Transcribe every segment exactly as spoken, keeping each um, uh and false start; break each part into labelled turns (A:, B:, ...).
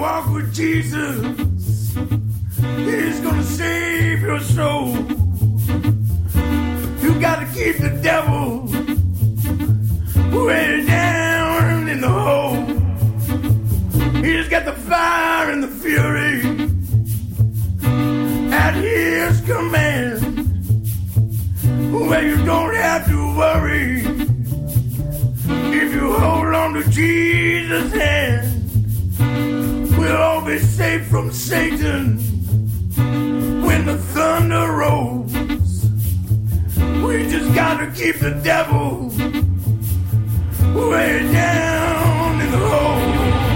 A: walk with Jesus. He's gonna save your soul. You gotta keep the devil way down in the hole. He's got the fire and the fury at his command, where you don't have to worry if you hold on to Jesus' hand. We'll all be safe from Satan when the thunder rolls. We just gotta keep the devil way down in the hole.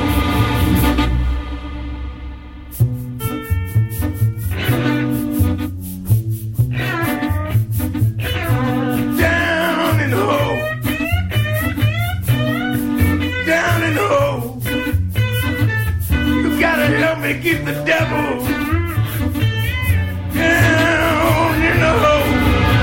A: Down in the hole. Down in the hole. You gotta help me keep the devil down in the hole.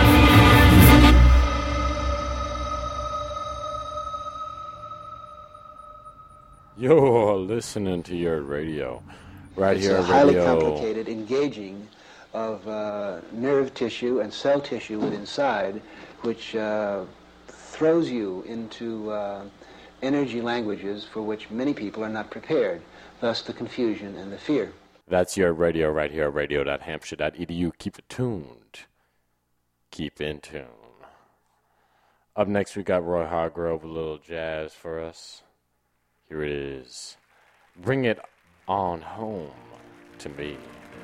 B: You're listening to your radio, right
C: it's
B: here.
C: It's a highly
B: radio.
C: complicated engaging of uh, nerve tissue and cell tissue within inside, which uh, throws you into uh, energy languages for which many people are not prepared. Thus, the confusion and the fear.
B: That's your radio right here, radio dot hampshire dot e d u. Keep it tuned. Keep in tune. Up next, we got Roy Hargrove, a little jazz for us. Here it is. Bring it on home to me.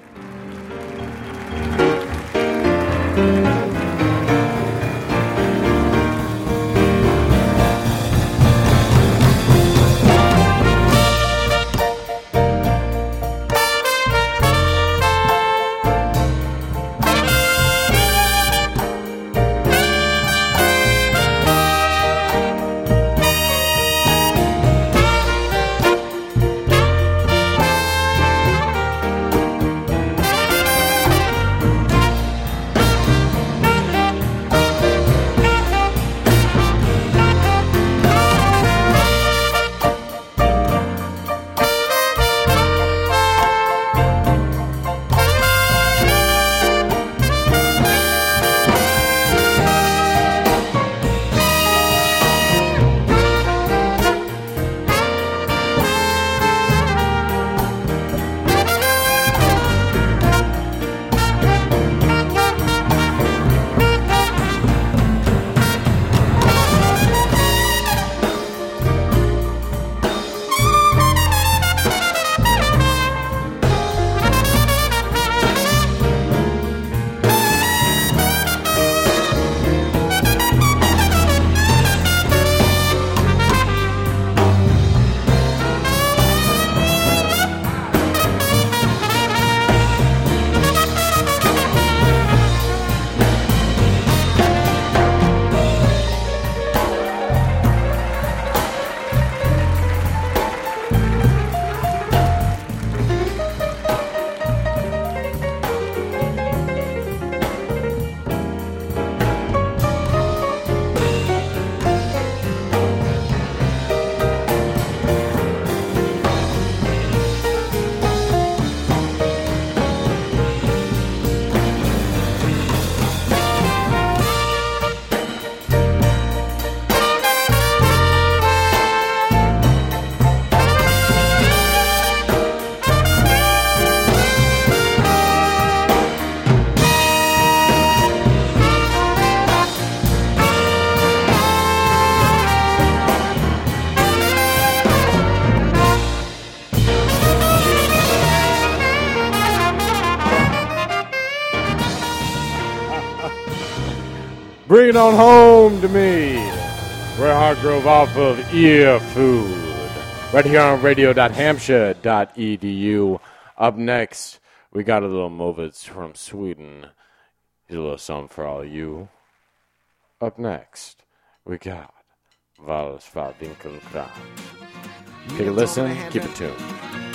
B: Bring it on home to me. Roy Hargrove off of Ear Food. Right here on radio dot hampshire dot e d u. Up next, we got a little Movits from Sweden. Here's a little song for all you. Up next, we got Vals va Winkelkram. Take a listen, keep it tuned.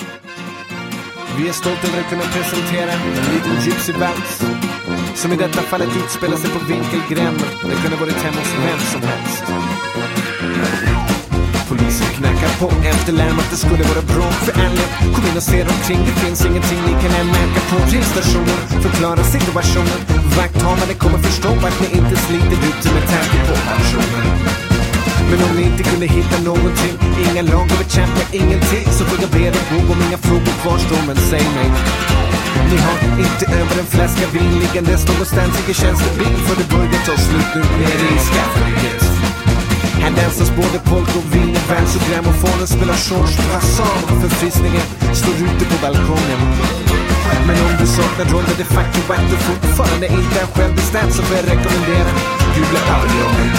D: Vi är stolta över att kunna presentera en liten gypsy vals som i detta fallet utspelar sig på Vinkelgränd. Det kunde varit hemma hos vem som helst. Polisen knackar på efterlärm att det skulle vara bra för alla. Kom in och se omkring, det finns ingenting ni kan märka på tillstationen. Förklara situationen, vakthavare kommer förstå att ni inte sliter ut med tanke på pensionen. Men om ni inte kunde hitta någonting, inga lag och bekämpa ingenting, så får jag be dig gå om inga frågor kvarstår, men säg mig. Ni har inte över en flaska vin liggandes någonstans i tjänstebil, för det börjar ta slut nu nere i skafferiet. Här dansas både polka och wienervans och grammofonen spelar George Brassard. Förfriskningen står ute på balkongen. Men om du saknar roller de facto att du fortfarande inte är självbestämd, så får jag rekommendera Gula paviljongen.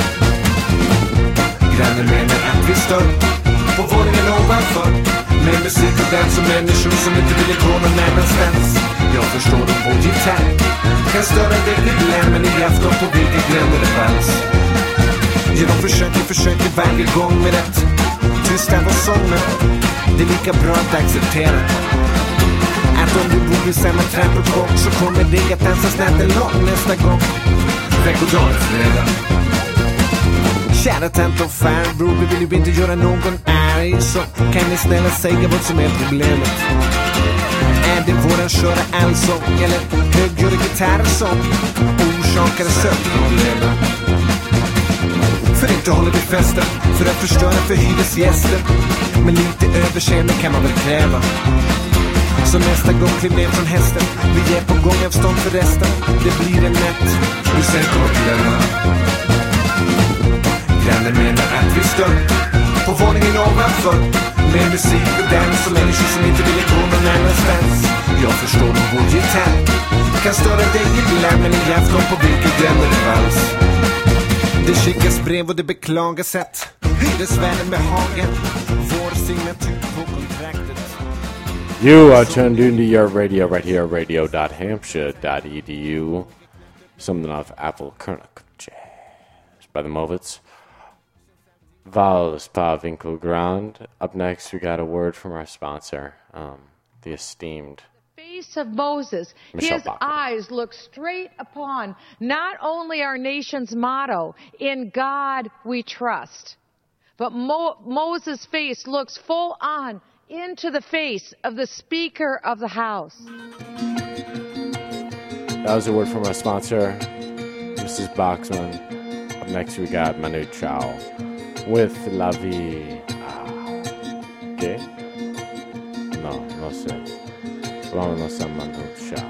D: Grannen menar att vi stör på våningen ovanför, med musik och dans och människor som inte vill gå någon annanstans. Jag förstår dem på gitarr, kan störa dig ibland, men i afton på vilka gränder det fanns. Ja, de försöker, försöker varje gång med rätt tysta var sången. Det är lika bra att acceptera att om du bor i samma trappuppgång, så kommer det att dansa snabbt en lång nästa gång. Veckodag är fredag. Kära tant och farbror, vi vill ju inte göra någon arg, så kan ni snälla säga vad som är problemet? Är det våran köra allsång eller högljudda gitarrsång orsakar sömnproblemen? För inte håller vi festen för att förstöra för hyresgäster, men lite överseende kan man väl kräva. Så nästa gång kliv ner från hästen, vi är på gång avstånd för resten. Det blir en natt du sen kommer glömma. Grannen menar att vi stör på våningen ovanför, med musik och dans och människor som inte vill gå någon annanstans. Jag förstår dem på gitarr, kan störa dig ibland, men i afton på vilket gränder det vals. Det skickas brev och det beklagas att hyresvärden behagar vår signatur på kontraktet.
B: You are tuned into your radio right here, radio dot hampshire dot e d u. Something off Apple Kernick Jazz by the Movits. Vals pa Winkelgrand. Up next, we got a word from our sponsor, um, the esteemed
E: face of Moses.
B: Michelle
E: His
B: Bachman.
E: eyes look straight upon not only our nation's motto, in God we trust, but Mo- Moses' face looks full on into the face of the Speaker of the House.
B: That was a word from our sponsor, Missus Bachman. Up next, we got Manu Chao with La Vie. Ah, ¿qué? No, no sé. Vámonos a Manu Chao.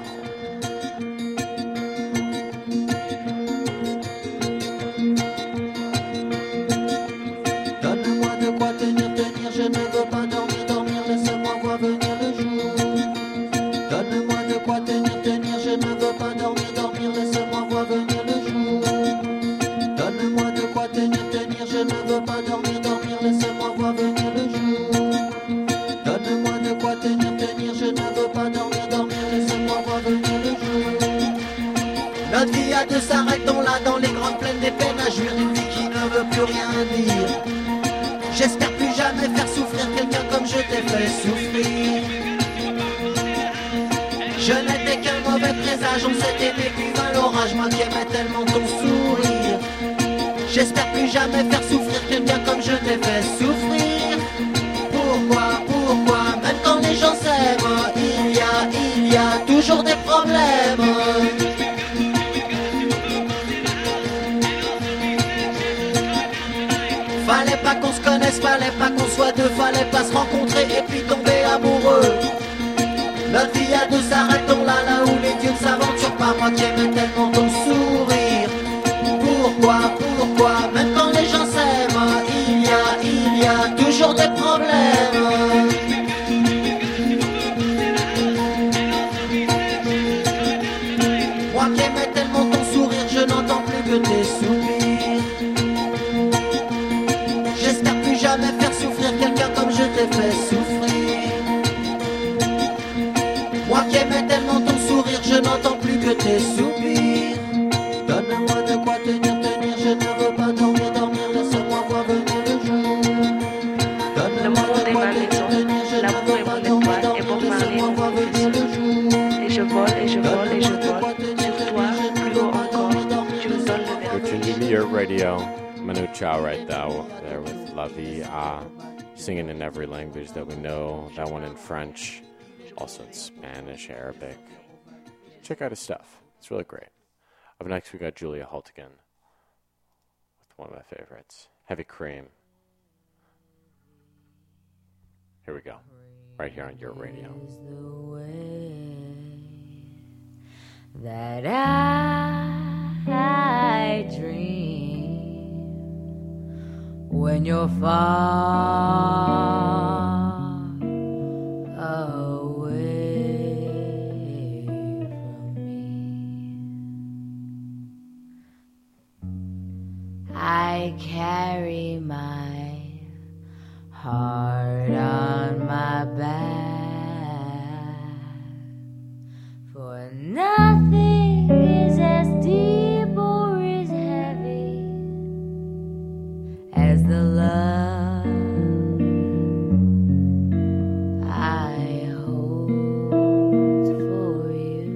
F: Donne-moi de quoi tenir, tenir, je ne veux pas dormir, dormir, laisse-moi voir venir le jour. Donne-moi de quoi tenir, tenir, je ne veux pas dormir, dormir, laisse-moi voir venir le jour. Donne-moi de quoi tenir, tenir, je ne veux pas dormir, dormir, laisse-moi voir venir le jour. Donne-moi de quoi tenir, tenir, je ne veux pas dormir, dormir, laisse-moi voir venir le jour. Notre vie a deux s'arrêtons là dans les grandes plaines des peines à jouir, une vie qui ne veut plus rien dire. J'espère plus jamais faire souffrir quelqu'un comme je t'ai fait souffrir. Je n'étais qu'un mauvais présage, on s'est aimé puis vint l'orage, moi qui aimais tellement ton sourire. J'espère plus jamais faire souffrir quelqu'un comme je t'ai fait souffrir. Pourquoi, pourquoi, même quand les gens s'aiment, il y a, il y a toujours des problèmes. Fallait pas qu'on se connaisse, fallait pas qu'on soit deux, fallait pas se rencontrer et puis tomber amoureux. Notre vie à deux s'arrêtons là, là où les dieux ne s'aventurent pas, moi qui aimais tellement ton sourire. Pourquoi, pourquoi, même quand les gens s'aiment, il y a, il y a toujours des problèmes. Moi qui aimais tellement ton sourire, je n'entends plus que tes soupirs. J'espère plus jamais faire souffrir quelqu'un comme je t'ai fait souffrir. Moi qui aimais tellement ton sourire, je n'entends plus que tes soupirs. Donne-moi de quoi tenir, tenir, je ne veux pas dormir, dormir, laisse-moi voir venir le jour. Donne-moi de quoi tenir, tenir, je ne veux pas dormir, dormir, laisse-moi voir venir le jour.
G: Et je vole, et je vole, et je vole, sur toi, plus haut encore, tu me donnes le
B: You're tuned into your radio. Manu Chao right now, there with La Vie. Ah, singing in every language that we know. That one in French, also in Spanish, Arabic. Check out his stuff. It's really great. Up next, we got Julia Hultigan with one of my favorites, Heavy Cream. Here we go, right here on your radio.
H: That I, I dream when you're far away from me. I carry my heart on my back, for nothing is as deep or as heavy as the love I hold for you.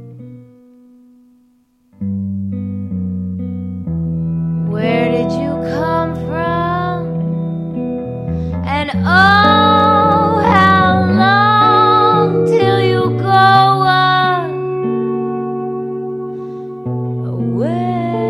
H: Where did you come from? And oh, how long till you go away?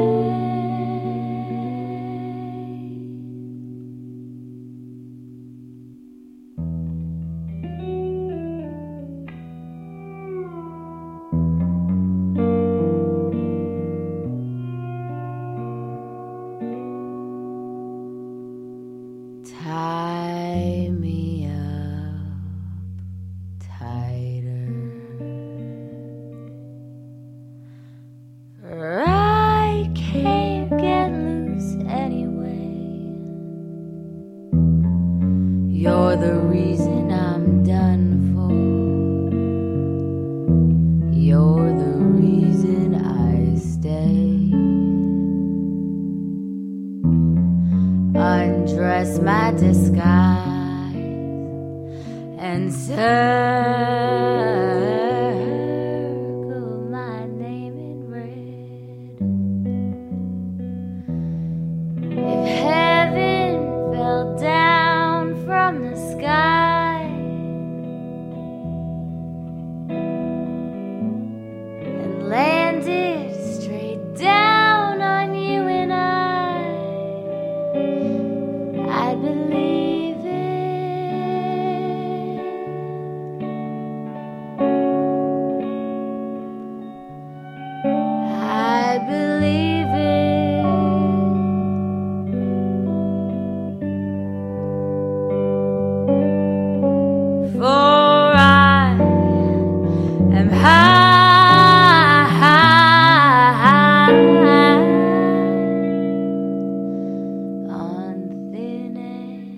H: Tie me up tighter, for I can't get loose anyway. You're the reason I'm done for. You're the reason I stay. Undress my disguise and circle my name in red. If heaven fell down from the sky and landed straight down on you and I, I believe it. I believe it. For I am high on thin air.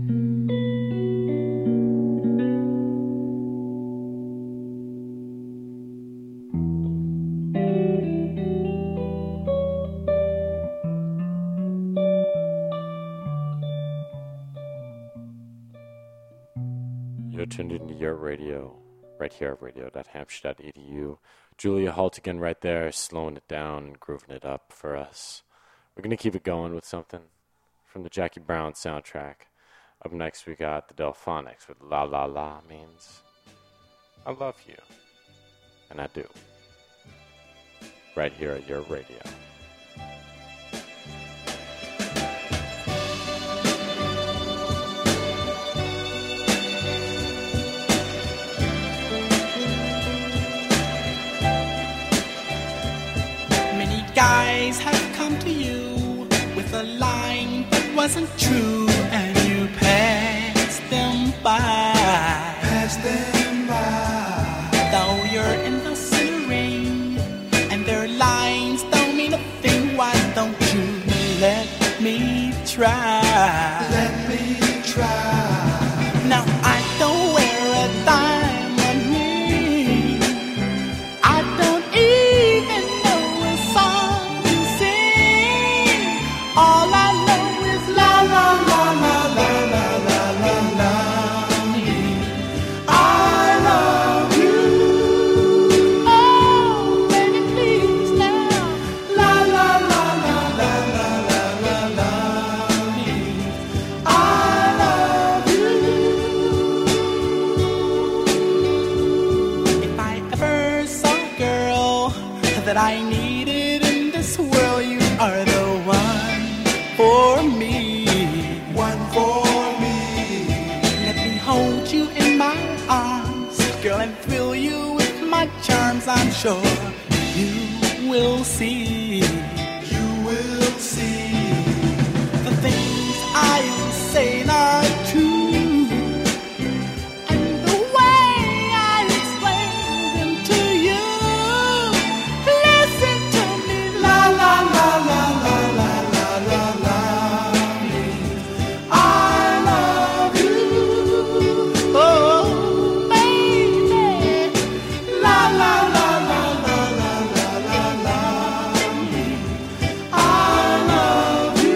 B: You're tuned into your radio, right here at radio dot hampshire dot e d u. Julia Hultigan right there, slowing it down and grooving it up for us. We're going to keep it going with something from the Jackie Brown soundtrack. Up next, we got the Delphonics with La La La means I love you. And I do. Right here at your radio.
I: Many guys have come to you with a line that wasn't true, and you passed them by. Passed them by. Though you're in the center ring, and their lines don't mean a thing, why don't you let me try? Let me try. Now I don't wear a diamond ring. I don't even know a song to sing. All I know is la la la la la la la la la. I sure you will see. You will see the things I am saying are true, and the way I explain them to you. Listen to me, la la la la la la la la la. I love you, oh baby, la la la la la la la la la. I love you.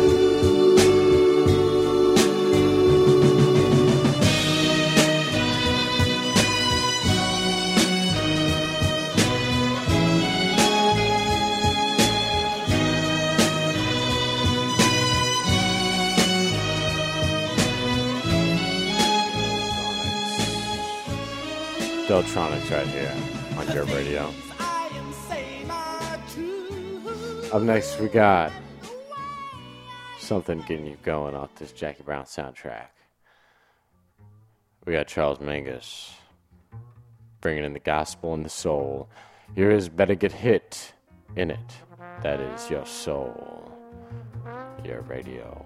B: Deltronics right here on your radio.
I: I am saying are true.
B: Up next, we got something getting you going off this Jackie Brown soundtrack. We got Charles Mingus bringing in the gospel and the soul. Here is Better Get Hit in it. That is your soul, your radio.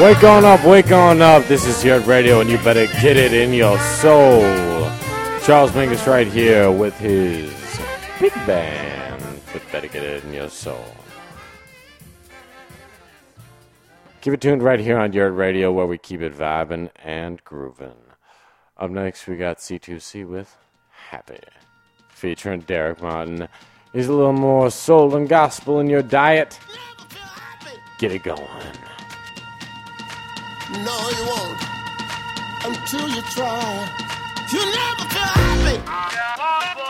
B: Wake on up, wake on up. This is Yurt Radio, and you better get it in your soul. Charles Mingus right here with his big band, but better get it in your soul. Keep it tuned right here on Yurt Radio, where we keep it vibing and grooving. Up next, we got C two C with Happy, featuring Derek Martin. He's a little more soul and gospel in your diet. Get it going.
J: No, you won't until you try. You never feel happy.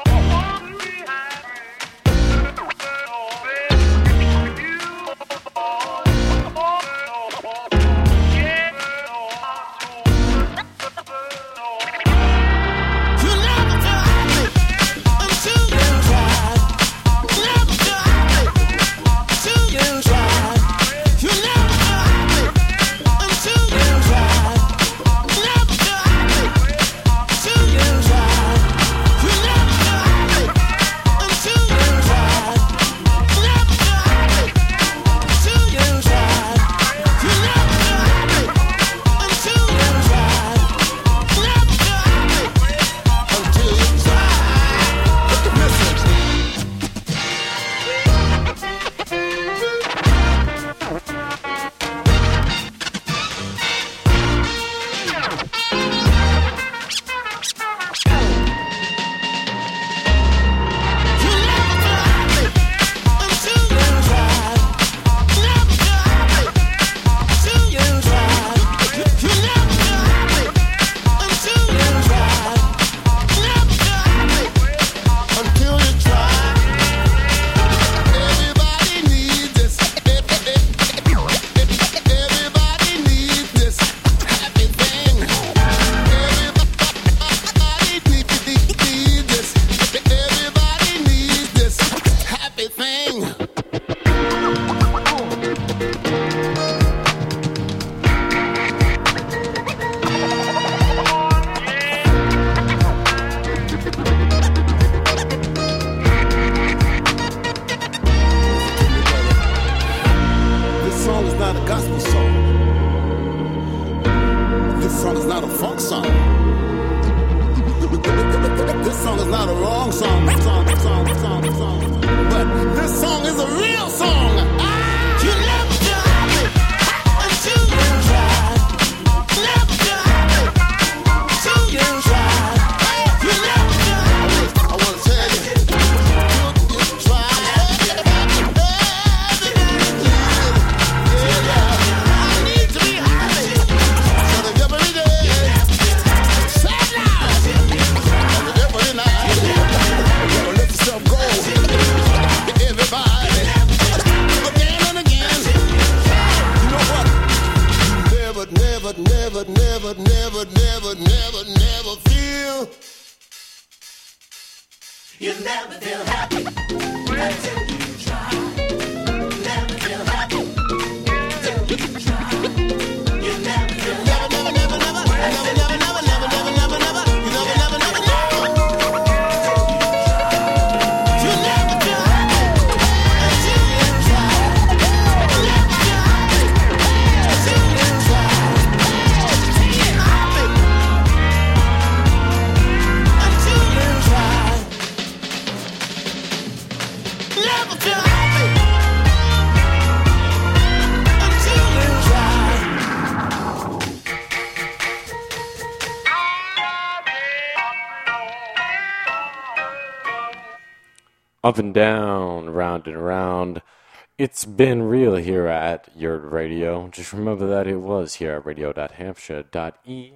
B: Up and down, round and round. It's been real here at Yurt Radio. Just remember that it was here at radio dot hampshire dot e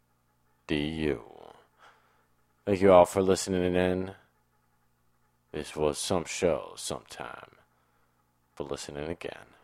B: d u. Thank you all for listening in. This was some show sometime. For listening again.